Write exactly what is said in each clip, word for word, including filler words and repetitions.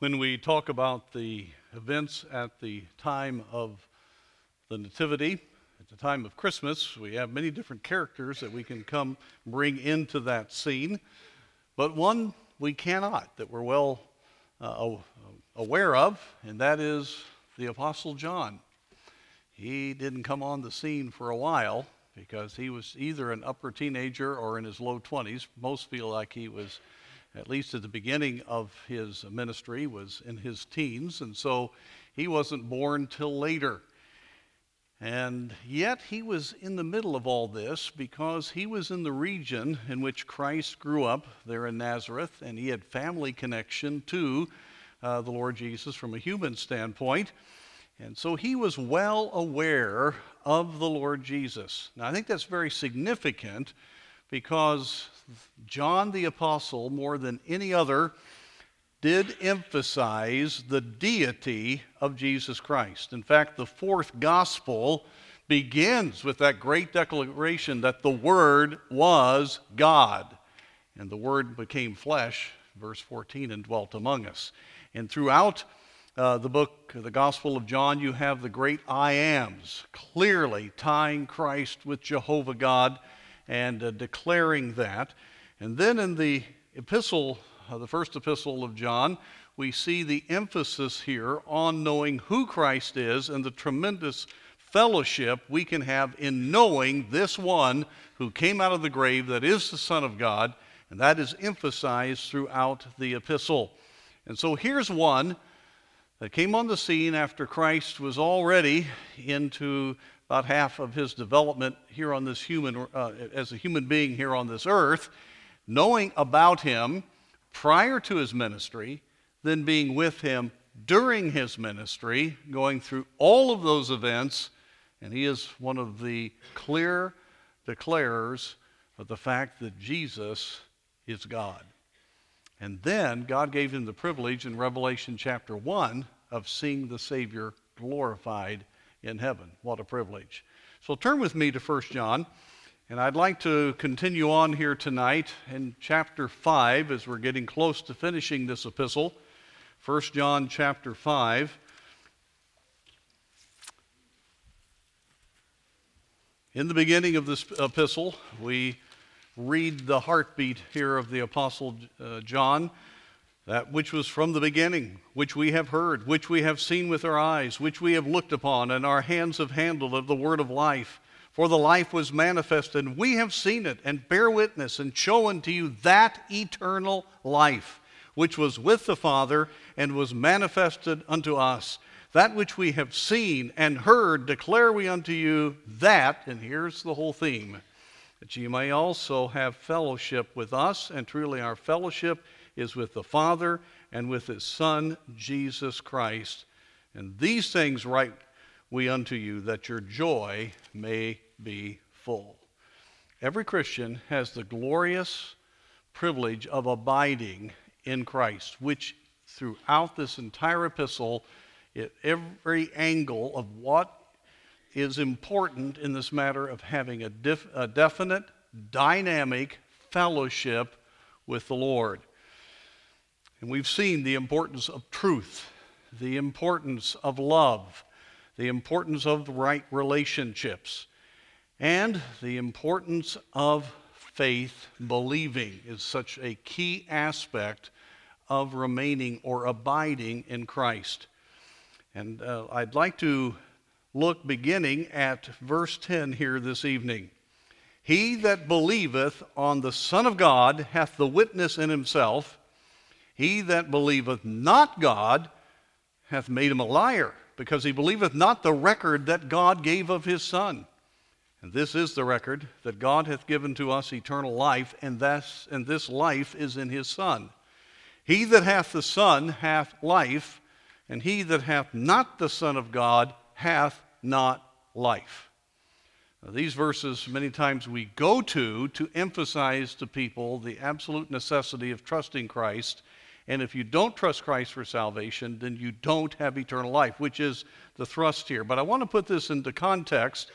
When we talk about the events at the time of the Nativity, at the time of Christmas, we have many different characters that we can come bring into that scene, but one we cannot, that we're well uh, aware of, and that is the Apostle John. He didn't come on the scene for a while because he was either an upper teenager or in his low twenties. Most feel like he was, at least at the beginning of his ministry, was in his teens, and so he wasn't born till later. And yet he was in the middle of all this because he was in the region in which Christ grew up there in Nazareth, and he had family connection to uh, the Lord Jesus from a human standpoint. And so he was well aware of the Lord Jesus. Now I think that's very significant because John the Apostle, more than any other, did emphasize the deity of Jesus Christ. In fact, the fourth gospel begins with that great declaration that the Word was God. And the Word became flesh, verse fourteen, and dwelt among us. And throughout uh, the book, the Gospel of John, you have the great I ams, clearly tying Christ with Jehovah God and uh, declaring that. And then in the epistle, uh, the first epistle of John, we see the emphasis here on knowing who Christ is and the tremendous fellowship we can have in knowing this one who came out of the grave, that is the Son of God, and that is emphasized throughout the epistle. And so here's one that came on the scene after Christ was already into about half of his development here on this human, uh, as a human being here on this earth, knowing about him prior to his ministry, then being with him during his ministry, going through all of those events, and he is one of the clear declarers of the fact that Jesus is God. And then God gave him the privilege in Revelation chapter one of seeing the Savior glorified in heaven. What a privilege. So turn with me to First John, and I'd like to continue on here tonight in chapter five as we're getting close to finishing this epistle. First John chapter five. In the beginning of this epistle, we read the heartbeat here of the Apostle uh, John, that which was from the beginning, which we have heard, which we have seen with our eyes, which we have looked upon, and our hands have handled of the word of life. For the life was manifested, and we have seen it, and bear witness, and show unto you that eternal life, which was with the Father, and was manifested unto us. That which we have seen and heard declare we unto you, that, and here's the whole theme, that ye may also have fellowship with us, and truly our fellowship is with the Father and with his Son, Jesus Christ. And these things write we unto you, that your joy may be full. Every Christian has the glorious privilege of abiding in Christ, which throughout this entire epistle, at every angle of what is important in this matter of having a, def- a definite, dynamic fellowship with the Lord. And we've seen the importance of truth, the importance of love, the importance of the right relationships, and the importance of faith. Believing is such a key aspect of remaining or abiding in Christ. And uh, I'd like to look beginning at verse ten here this evening. He that believeth on the Son of God hath the witness in himself. He that believeth not God hath made him a liar, because he believeth not the record that God gave of his Son. And this is the record, that God hath given to us eternal life, and this, and this life is in his Son. He that hath the Son hath life, and he that hath not the Son of God hath not life. Now, these verses many times we go to to emphasize to people the absolute necessity of trusting Christ. And if you don't trust Christ for salvation, then you don't have eternal life, which is the thrust here. But I want to put this into context.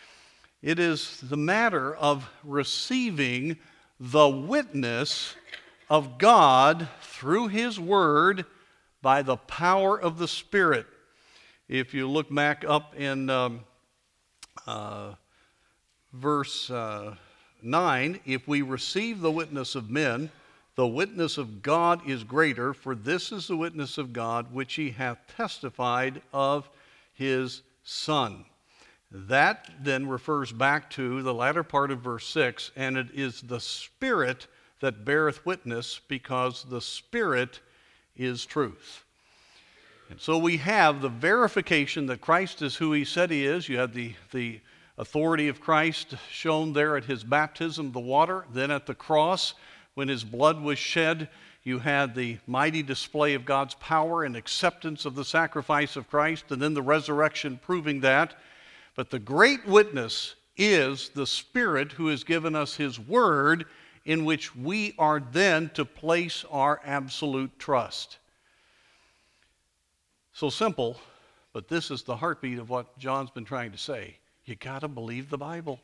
It is the matter of receiving the witness of God through his word by the power of the Spirit. If you look back up in um, uh, verse uh, nine, if we receive the witness of men, the witness of God is greater, for this is the witness of God which he hath testified of his Son. That then refers back to the latter part of verse six, and it is the Spirit that beareth witness, because the Spirit is truth. And so we have the verification that Christ is who he said he is. You have the, the authority of Christ shown there at his baptism, the water, then at the cross, when his blood was shed, you had the mighty display of God's power and acceptance of the sacrifice of Christ, and then the resurrection proving that. But the great witness is the Spirit who has given us his word, in which we are then to place our absolute trust. So simple, but this is the heartbeat of what John's been trying to say. You got to believe the Bible.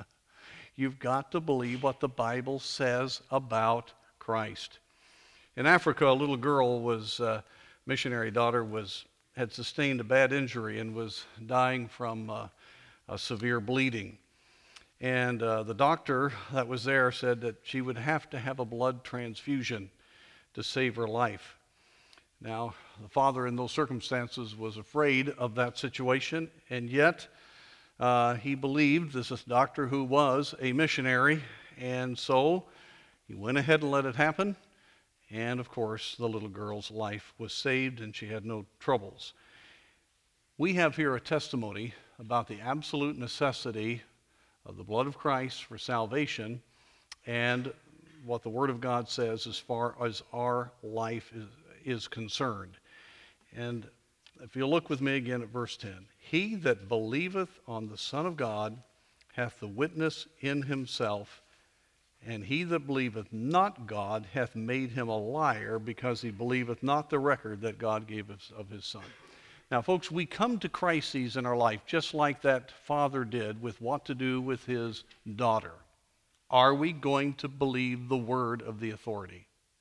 You've got to believe what the Bible says about Christ. In Africa, a little girl was, uh, missionary daughter, was had sustained a bad injury and was dying from uh, a severe bleeding. And uh, the doctor that was there said that she would have to have a blood transfusion to save her life. Now, the father in those circumstances was afraid of that situation, and yet uh, he believed this is a doctor who was a missionary, and so he went ahead and let it happen. And of course, the little girl's life was saved and she had no troubles. We have here a testimony about the absolute necessity of the blood of Christ for salvation and what the Word of God says as far as our life is, is concerned. And if you look with me again at verse ten, he that believeth on the Son of God hath the witness in himself, and he that believeth not God hath made him a liar, because he believeth not the record that God gave us of his Son. Now, folks, we come to crises in our life just like that father did with what to do with his daughter. Are we going to believe the word of the authority?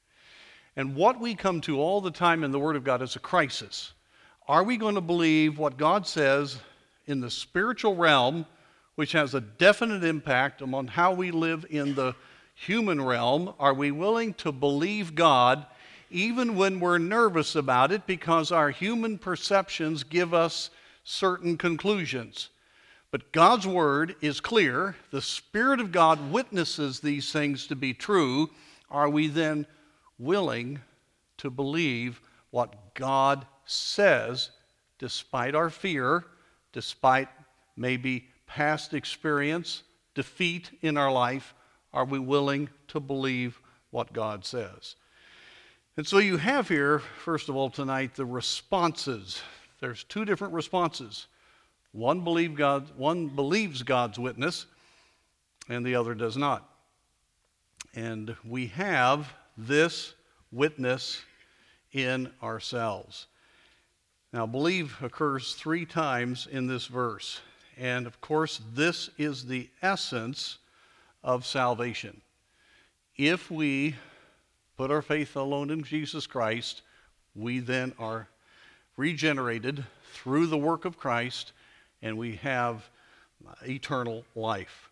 And what we come to all the time in the Word of God is a crisis. Are we going to believe what God says in the spiritual realm, which has a definite impact on how we live in the human realm? Are we willing to believe God even when we're nervous about it, because our human perceptions give us certain conclusions? But God's Word is clear. The Spirit of God witnesses these things to be true. Are we then willing to believe what God says, despite our fear, despite maybe past experience, defeat in our life? Are we willing to believe what God says? And so you have here, first of all, tonight, the responses. There's two different responses. One believe God, one believes God's witness, and the other does not. And we have this witness in ourselves. Now, believe occurs three times in this verse. And of course, this is the essence of salvation. If we put our faith alone in Jesus Christ, we then are regenerated through the work of Christ, and we have eternal life.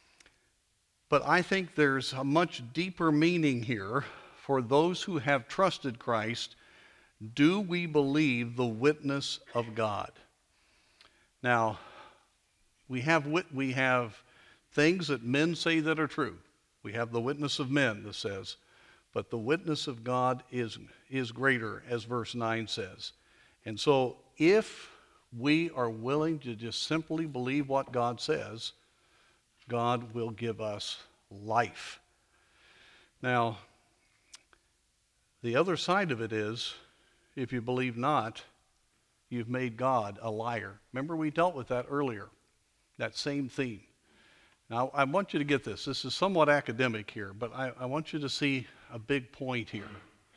But I think there's a much deeper meaning here for those who have trusted Christ. Do we believe the witness of God? Now, we have wit- we have things that men say that are true. We have the witness of men, that says, but the witness of God is, is greater, as verse nine says. And so if we are willing to just simply believe what God says, God will give us life. Now, the other side of it is, if you believe not, you've made God a liar. Remember, we dealt with that earlier, that same theme. Now, I want you to get this. This is somewhat academic here, but I, I want you to see a big point here.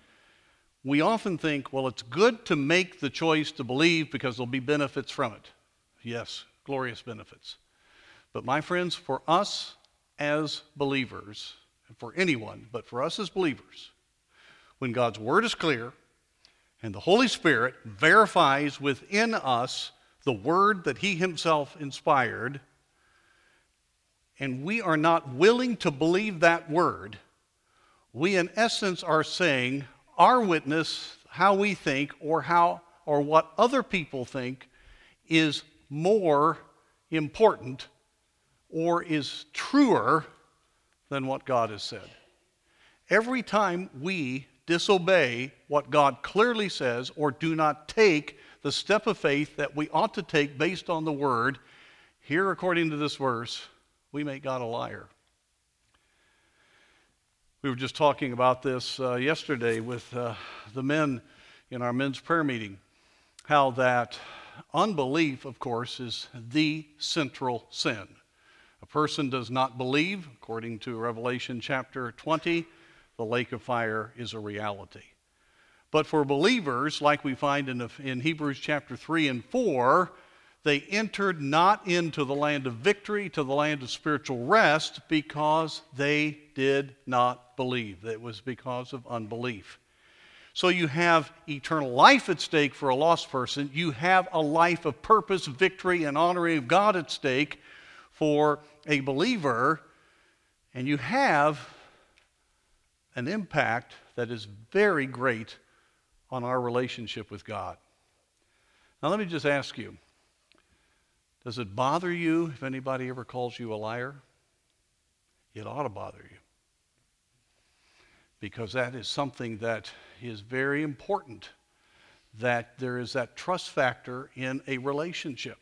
We often think, well, it's good to make the choice to believe because there'll be benefits from it. Yes, glorious benefits. But my friends, for us as believers, and for anyone, but for us as believers, when God's Word is clear And the Holy Spirit verifies within us the word that he himself inspired, and we are not willing to believe that word, we in essence are saying our witness, how we think, or how or what other people think is more important or is truer than what God has said. Every time we disobey what God clearly says or do not take the step of faith that we ought to take based on the word, here according to this verse, we make God a liar. We were just talking about this uh, yesterday with uh, the men in our men's prayer meeting, how that unbelief, of course, is the central sin. A person does not believe, according to Revelation chapter twenty, the lake of fire is a reality. But for believers, like we find in, the, in Hebrews chapter three and four, they entered not into the land of victory, to the land of spiritual rest, because they did not believe. It was because of unbelief. So you have eternal life at stake for a lost person. You have a life of purpose, victory, and honoring of God at stake for a believer. And you have an impact that is very great on our relationship with God. Now let me just ask you, does it bother you if anybody ever calls you a liar? It ought to bother you, because that is something that is very important, that there is that trust factor in a relationship.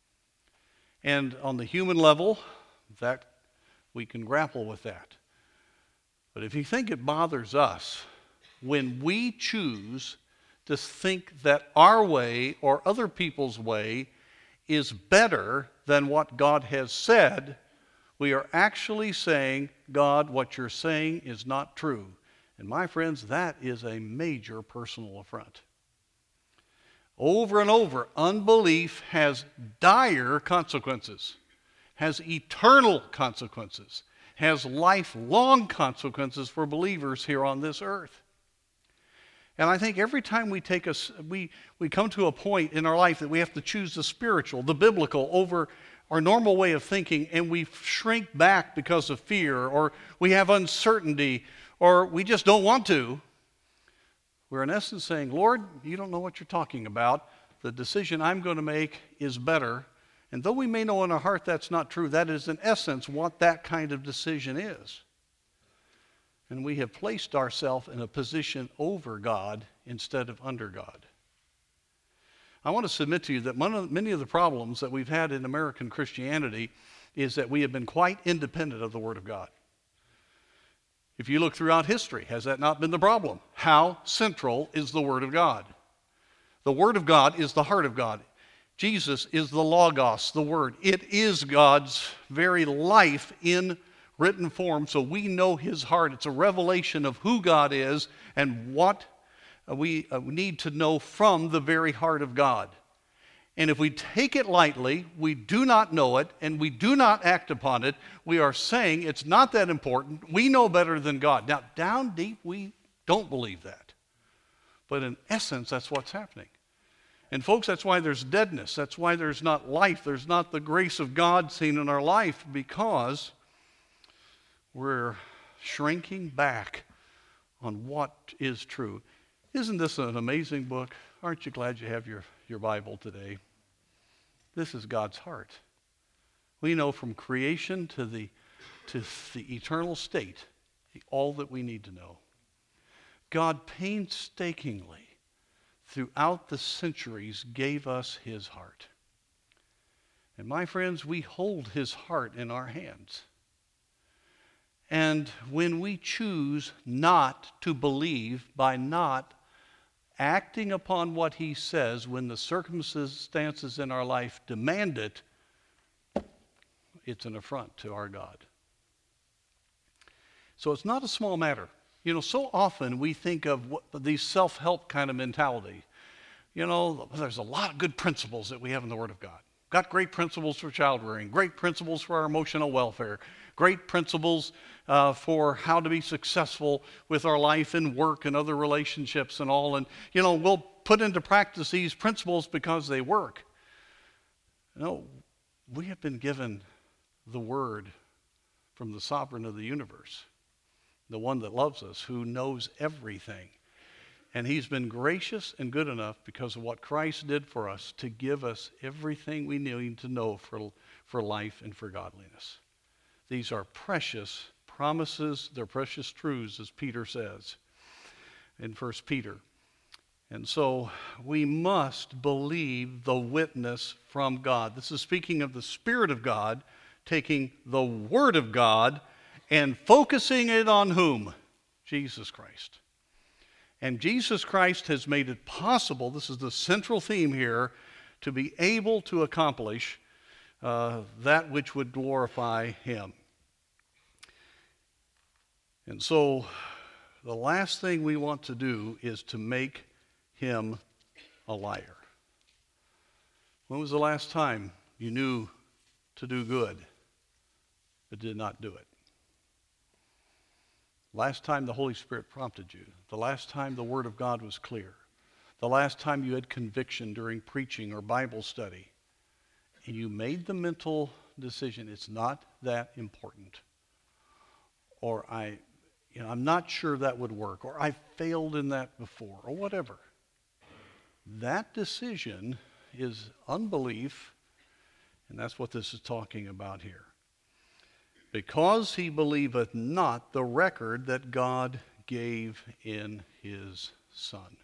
And on the human level, that we can grapple with that. But if you think it bothers us when we choose to think that our way or other people's way is better than what God has said, we are actually saying, God, what you're saying is not true. And my friends, that is a major personal affront. Over and over, unbelief has dire consequences, has eternal consequences, has lifelong consequences for believers here on this earth. And I think every time we take us, we, we come to a point in our life that we have to choose the spiritual, the biblical, over our normal way of thinking, and we shrink back because of fear, or we have uncertainty, or we just don't want to, we're in essence saying, Lord, you don't know what you're talking about. The decision I'm going to make is better. And though we may know in our heart that's not true, that is in essence what that kind of decision is. And we have placed ourselves in a position over God instead of under God. I want to submit to you that one of, many of the problems that we've had in American Christianity is that we have been quite independent of the Word of God. If you look throughout history, has that not been the problem? How central is the Word of God? The Word of God is the heart of God. Jesus is the Logos, the Word. It is God's very life in written form, so we know His heart. It's a revelation of who God is and what we need to know from the very heart of God. And if we take it lightly, we do not know it, and we do not act upon it, we are saying it's not that important. We know better than God. Now, down deep, we don't believe that. But in essence, that's what's happening. And folks, that's why there's deadness. That's why there's not life. There's not the grace of God seen in our life, because we're shrinking back on what is true. Isn't this an amazing book? Aren't you glad you have your, your Bible today? This is God's heart. We know from creation to the, to the eternal state all that we need to know. God painstakingly, throughout the centuries, gave us His heart. And my friends, we hold His heart in our hands. And when we choose not to believe by not acting upon what He says when the circumstances in our life demand it, it's an affront to our God. So it's not a small matter. You know, so often we think of what, these self-help kind of mentality. You know, there's a lot of good principles that we have in the Word of God. Got great principles for child rearing, great principles for our emotional welfare, great principles uh, for how to be successful with our life and work and other relationships and all. And, you know, we'll put into practice these principles because they work. No, we have been given the Word from the sovereign of the universe, the one that loves us, who knows everything. And he's been gracious and good enough because of what Christ did for us to give us everything we need to know for, for life and for godliness. These are precious promises. They're precious truths, as Peter says in First Peter. And so we must believe the witness from God. This is speaking of the Spirit of God, taking the Word of God and focusing it on whom? Jesus Christ. And Jesus Christ has made it possible, this is the central theme here, to be able to accomplish uh, that which would glorify Him. And so the last thing we want to do is to make Him a liar. When was the last time you knew to do good but did not do it? Last time the Holy Spirit prompted you. The last time the Word of God was clear. The last time you had conviction during preaching or Bible study. And you made the mental decision, it's not that important. Or I, you know, I'm not sure that would work. Or I failed in that before. Or whatever. That decision is unbelief. And that's what this is talking about here. Because he believeth not the record that God gave in his Son.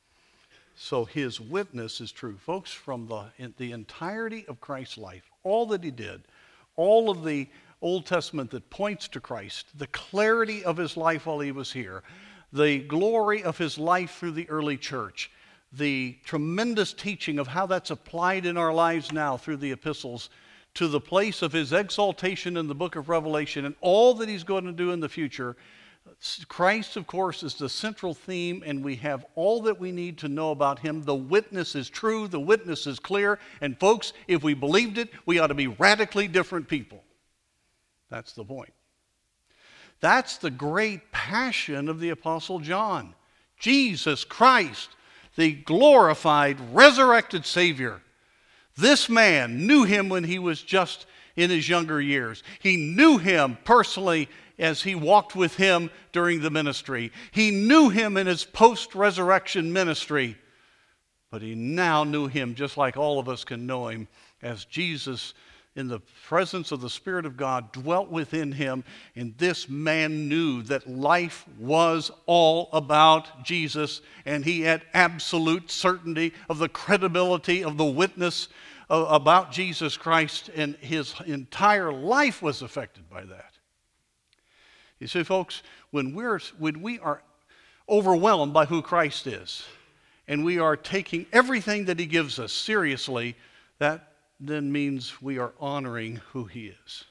So his witness is true. Folks, from the, in the entirety of Christ's life, all that he did, all of the Old Testament that points to Christ, the clarity of his life while he was here, the glory of his life through the early church, the tremendous teaching of how that's applied in our lives now through the epistles, to the place of his exaltation in the book of Revelation and all that he's going to do in the future. Christ, of course, is the central theme, and we have all that we need to know about him. The witness is true, the witness is clear, and folks, if we believed it, we ought to be radically different people. That's the point. That's the great passion of the Apostle John. Jesus Christ, the glorified, resurrected Savior. This man knew him when he was just in his younger years. He knew him personally as he walked with him during the ministry. He knew him in his post-resurrection ministry. But he now knew him just like all of us can know him as Jesus, in the presence of the Spirit of God, dwelt within him. And this man knew that life was all about Jesus, and he had absolute certainty of the credibility of the witness uh, about Jesus Christ, and his entire life was affected by that. You see, folks, when we're when we are overwhelmed by who Christ is, and we are taking everything that he gives us seriously, that then means we are honoring who he is.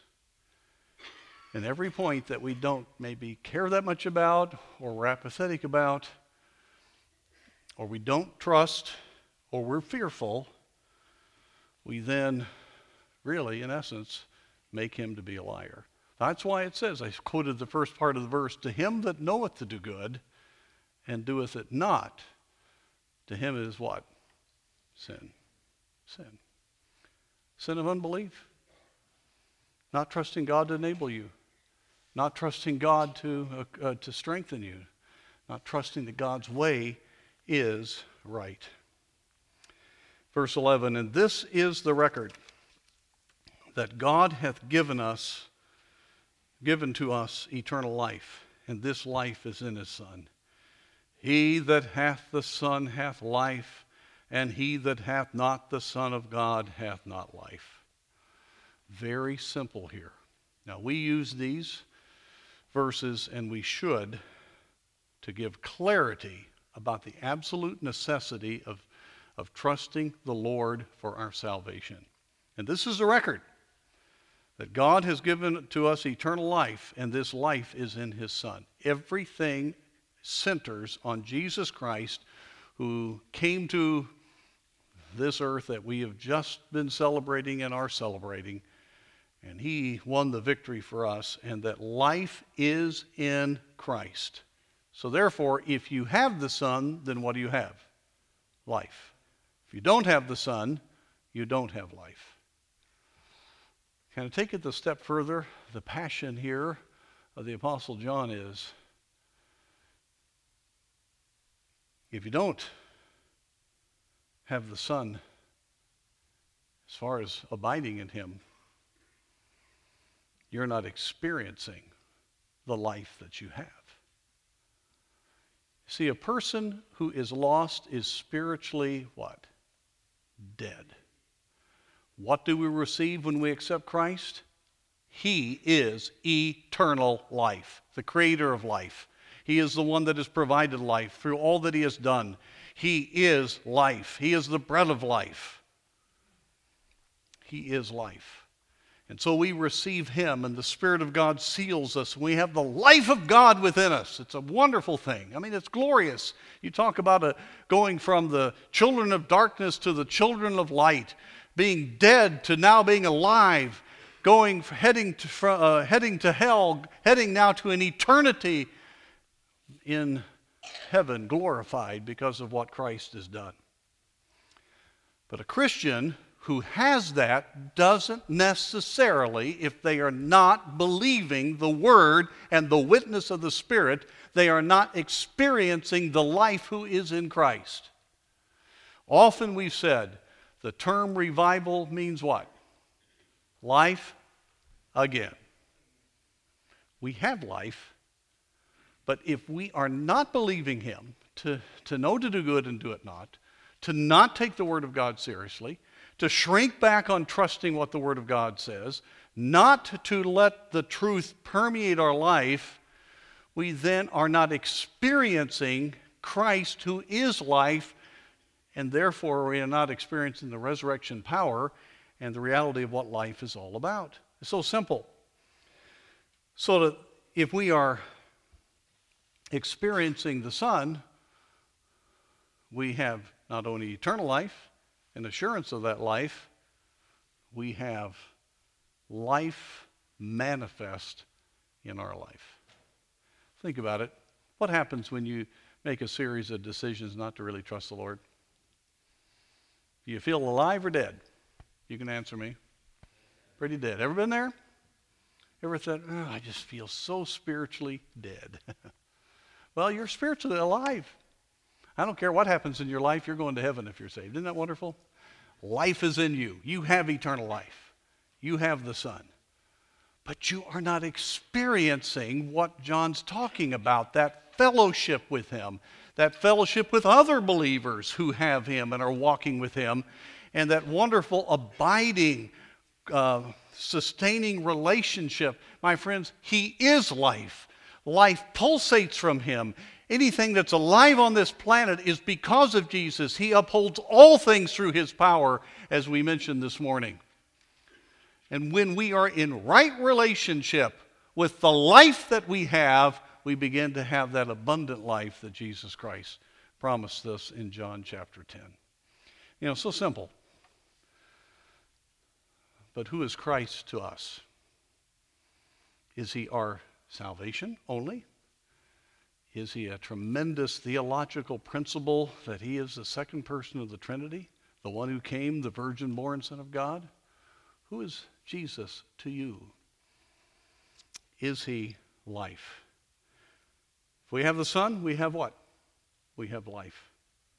And every point that we don't maybe care that much about, or we're apathetic about, or we don't trust, or we're fearful, we then really, in essence, make him to be a liar. That's why it says, I quoted the first part of the verse, to him that knoweth to do good, and doeth it not, to him it is what? Sin. Sin. Sin of unbelief. Not trusting God to enable you. Not trusting God to, uh, uh, to strengthen you. Not trusting that God's way is right. Verse eleven, and this is the record that God hath given us, given to us eternal life, and this life is in his Son. He that hath the Son hath life, and he that hath not the Son of God hath not life. Very simple here. Now, we use these verses, and we should, to give clarity about the absolute necessity of, of trusting the Lord for our salvation. And this is the record, that God has given to us eternal life, and this life is in his Son. Everything centers on Jesus Christ, who came to this earth that we have just been celebrating and are celebrating, and he won the victory for us, and that life is in Christ. So therefore, if you have the Son, then what do you have? life. If you don't have the Son, you don't have life. Can I take it a step further? The passion here of the Apostle John is, if you don't have the Son, as far as abiding in him, you're not experiencing the life that you have. See, a person who is lost is spiritually what? Dead. What do we receive when we accept Christ? He is eternal life, the creator of life. He is the one that has provided life through all that he has done. He is life. He is the bread of life. He is life. And so we receive him, and the Spirit of God seals us. We have the life of God within us. It's a wonderful thing. I mean, it's glorious. You talk about a, going from the children of darkness to the children of light, being dead to now being alive, going heading to uh, heading to hell, heading now to an eternity in heaven, glorified because of what Christ has done. But a Christian who has that doesn't necessarily, if they are not believing the Word and the witness of the Spirit, they are not experiencing the life who is in Christ. Often we've said the term revival means what? Life again. We have life, but if we are not believing him to, to know to do good and do it not, to not take the Word of God seriously, to shrink back on trusting what the Word of God says, not to let the truth permeate our life, we then are not experiencing Christ who is life, and therefore we are not experiencing the resurrection power and the reality of what life is all about. It's so simple. So that if we are experiencing the Son, we have not only eternal life, and assurance of that life, we have life manifest in our life. Think about it. What happens when you make a series of decisions not to really trust the Lord? Do you feel alive or dead? You can answer me. Pretty dead. Ever been there? Ever thought, oh, I just feel so spiritually dead? Well, you're spiritually alive. I don't care what happens in your life, you're going to heaven if you're saved. Isn't that wonderful? Life is in you. You have eternal life. You have the Son. But you are not experiencing what John's talking about, that fellowship with him, that fellowship with other believers who have him and are walking with him, and that wonderful abiding, uh, sustaining relationship. My friends, he is life. Life pulsates from him. Anything that's alive on this planet is because of Jesus. He upholds all things through his power, as we mentioned this morning. And when we are in right relationship with the life that we have, we begin to have that abundant life that Jesus Christ promised us in John chapter ten. You know, so simple. But who is Christ to us? Is he our salvation only? Is he a tremendous theological principle that he is the second person of the Trinity, the one who came, the virgin-born Son of God? Who is Jesus to you? Is he life? If we have the Son, we have what? We have life.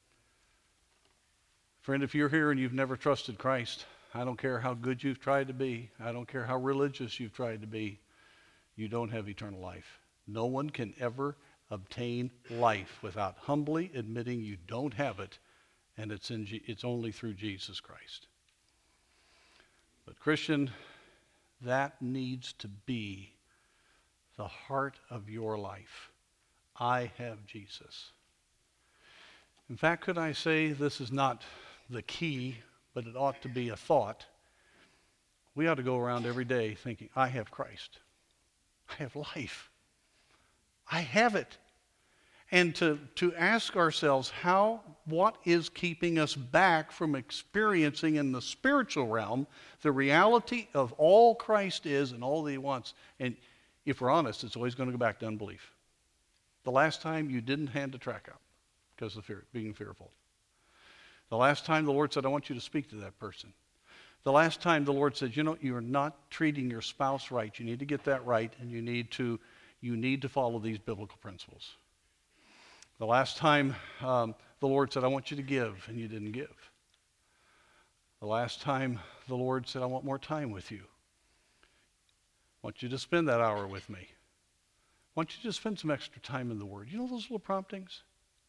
Friend, if you're here and you've never trusted Christ, I don't care how good you've tried to be. I don't care how religious you've tried to be. You don't have eternal life. No one can ever obtain life without humbly admitting you don't have it, and it's in G- it's only through Jesus Christ. But Christian, that needs to be the heart of your life. I have Jesus. In fact, could I say this is not the key, but it ought to be a thought. We ought to go around every day thinking, I have Christ. I have life. I have it. And to, to ask ourselves, how, what is keeping us back from experiencing in the spiritual realm the reality of all Christ is and all that he wants? And if we're honest, it's always going to go back to unbelief. The last time you didn't hand a track out because of fear, being fearful. The last time the Lord said, I want you to speak to that person. The last time the Lord said, you know, you're not treating your spouse right. You need to get that right, and you need to, you need to follow these biblical principles. The last time um, the Lord said, I want you to give, and you didn't give. The last time the Lord said, I want more time with you. I want you to spend that hour with me. I want you to spend some extra time in the Word. You know those little promptings?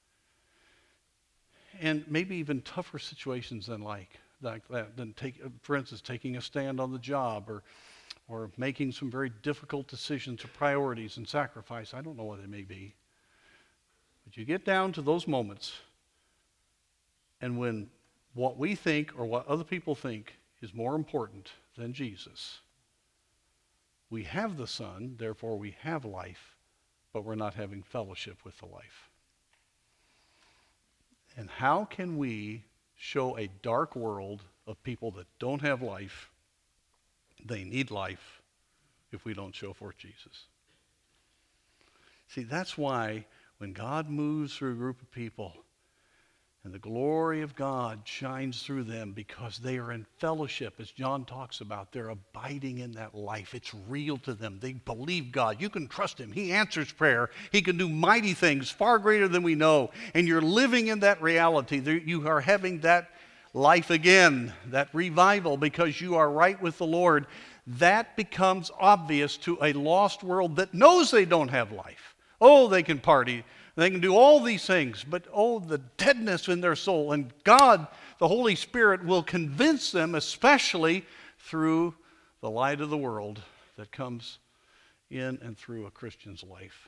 And maybe even tougher situations than like, like that, than take, for instance, taking a stand on the job or, or making some very difficult decisions or priorities and sacrifice. I don't know what they may be. But you get down to those moments, and when what we think or what other people think is more important than Jesus, we have the Son, therefore we have life, but we're not having fellowship with the life. And how can we show a dark world of people that don't have life, they need life, if we don't show forth Jesus? See, that's why when God moves through a group of people and the glory of God shines through them because they are in fellowship, as John talks about, they're abiding in that life. It's real to them. They believe God. You can trust Him. He answers prayer. He can do mighty things far greater than we know. And you're living in that reality. You are having that life again, that revival, because you are right with the Lord. That becomes obvious to a lost world that knows they don't have life. Oh, they can party. They can do all these things. But oh, the deadness in their soul. And God, the Holy Spirit, will convince them, especially through the light of the world that comes in and through a Christian's life.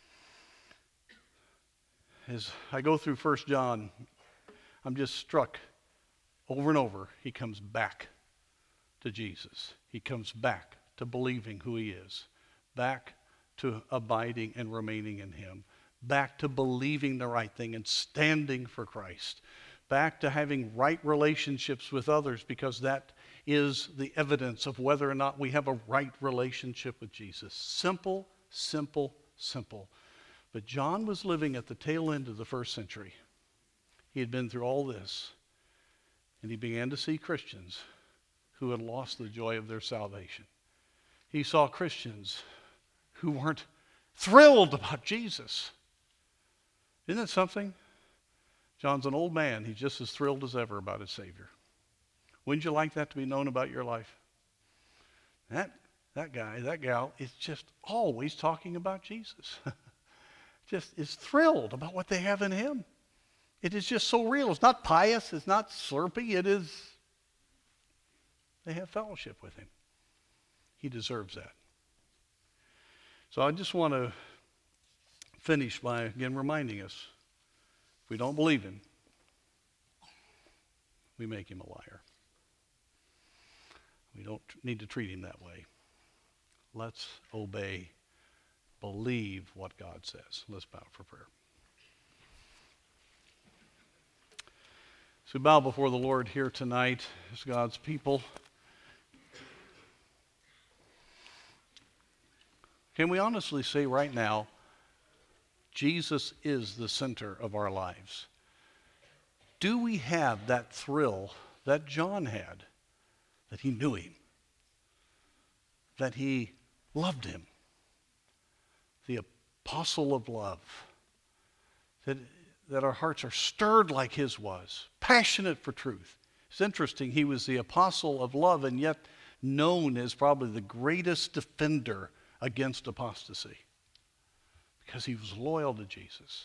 As I go through First John, I'm just struck over and over. He comes back to Jesus. He comes back to believing who He is. Back to abiding and remaining in Him. Back to believing the right thing and standing for Christ. Back to having right relationships with others, because that is the evidence of whether or not we have a right relationship with Jesus. Simple, simple, simple. But John was living at the tail end of the first century. He had been through all this, and he began to see Christians who had lost the joy of their salvation. He saw Christians who weren't thrilled about Jesus. Isn't that something? John's an old man. He's just as thrilled as ever about his Savior. Wouldn't you like that to be known about your life? That, that guy, that gal is just always talking about Jesus. Just is thrilled about what they have in Him. It is just so real. It's not pious. It's not slurpy. It is, they have fellowship with Him. He deserves that. So I just want to finish by, again, reminding us, if we don't believe Him, we make Him a liar. We don't need to treat Him that way. Let's obey, believe what God says. Let's bow for prayer. So we bow before the Lord here tonight as God's people. Can we honestly say right now, Jesus is the center of our lives? Do we have that thrill that John had, that he knew Him, that he loved Him, the apostle of love, that, that our hearts are stirred like his was, passionate for truth? It's interesting, he was the apostle of love and yet known as probably the greatest defender against apostasy, because he was loyal to Jesus.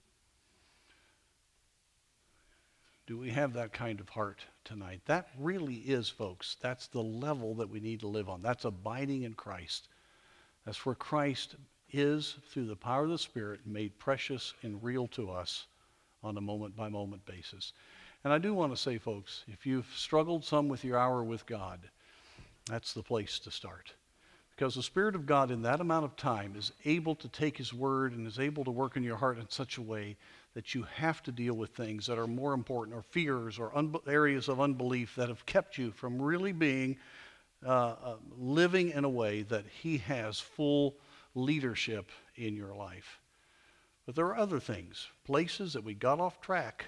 Do we have that kind of heart tonight? That really is, folks, that's the level that we need to live on. That's abiding in Christ. That's where Christ is, through the power of the Spirit, made precious and real to us on a moment-by-moment basis. And I do want to say, folks, if you've struggled some with your hour with God, that's the place to start. Because the Spirit of God in that amount of time is able to take His Word and is able to work in your heart in such a way that you have to deal with things that are more important, or fears or un- areas of unbelief that have kept you from really being, uh, uh, living in a way that He has full leadership in your life. But there are other things, places that we got off track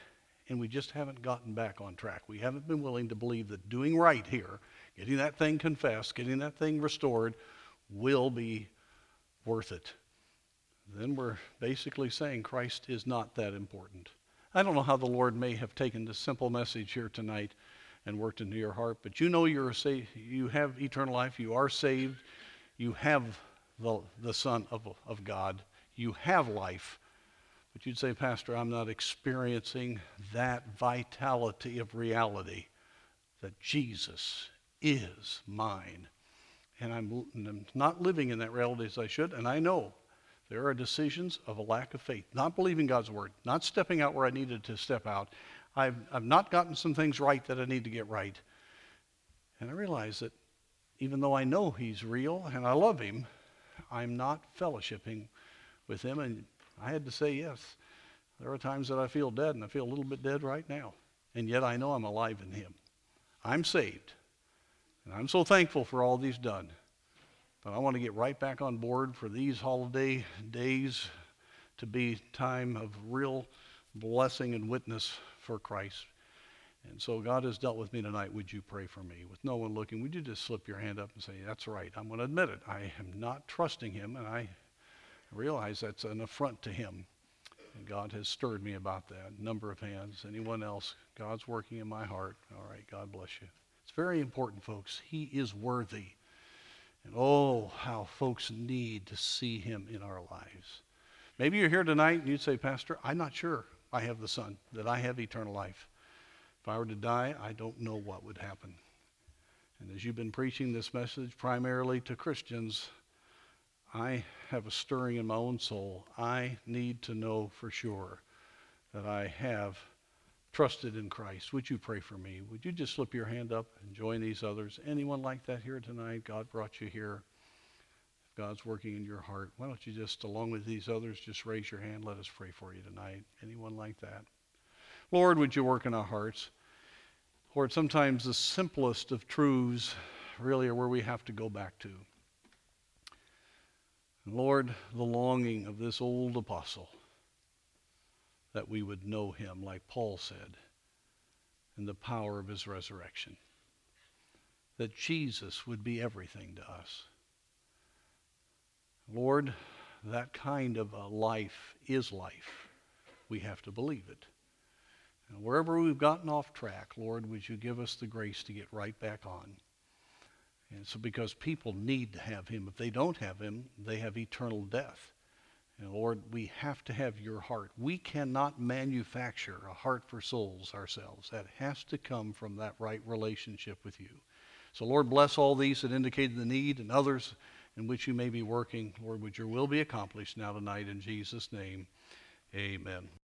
and we just haven't gotten back on track. We haven't been willing to believe that doing right here, getting that thing confessed, getting that thing restored, will be worth it. Then we're basically saying Christ is not that important. I don't know how the Lord may have taken this simple message here tonight and worked into your heart, but you know you're sa- you have eternal life, you are saved, you have the, the Son of, of God, you have life. But you'd say, Pastor, I'm not experiencing that vitality of reality that Jesus is mine. And I'm, I'm not living in that reality as I should, and I know there are decisions of a lack of faith, not believing God's word, not stepping out where I needed to step out. I've, I've not gotten some things right that I need to get right. And I realize that even though I know he's real and I love him, I'm not fellowshipping with him. And I had to say yes. There are times that I feel dead, and I feel a little bit dead right now. And yet I know I'm alive in him. I'm saved. And I'm so thankful for all he's done. But I want to get right back on board for these holiday days to be time of real blessing and witness for Christ. And so God has dealt with me tonight. Would you pray for me? With no one looking, would you just slip your hand up and say, that's right, I'm going to admit it. I am not trusting him, and I realize that's an affront to him. And God has stirred me about that. Number of hands. Anyone else? God's working in my heart. All right, God bless you. It's very important, folks. He is worthy. And oh, how folks need to see him in our lives. Maybe you're here tonight and you'd say, Pastor, I'm not sure I have the Son, that I have eternal life. If I were to die, I don't know what would happen. And as you've been preaching this message primarily to Christians, I have a stirring in my own soul. I need to know for sure that I have trusted in Christ. Would you pray for me? Would you just slip your hand up and join these others? Anyone like that here tonight? God brought you here. If God's working in your heart, why don't you just, along with these others, just raise your hand. Let us pray for you tonight. Anyone like that? Lord, would you work in our hearts? Lord, sometimes the simplest of truths really are where we have to go back to. And Lord, the longing of this old apostle, that we would know him, like Paul said, in the power of his resurrection. That Jesus would be everything to us. Lord, that kind of a life is life. We have to believe it. And wherever we've gotten off track, Lord, would you give us the grace to get right back on? And so because people need to have him. If they don't have him, they have eternal death. And Lord, we have to have your heart. We cannot manufacture a heart for souls ourselves. That has to come from that right relationship with you. So Lord, bless all these that indicated the need and others in which you may be working. Lord, would your will be accomplished now tonight in Jesus' name. Amen.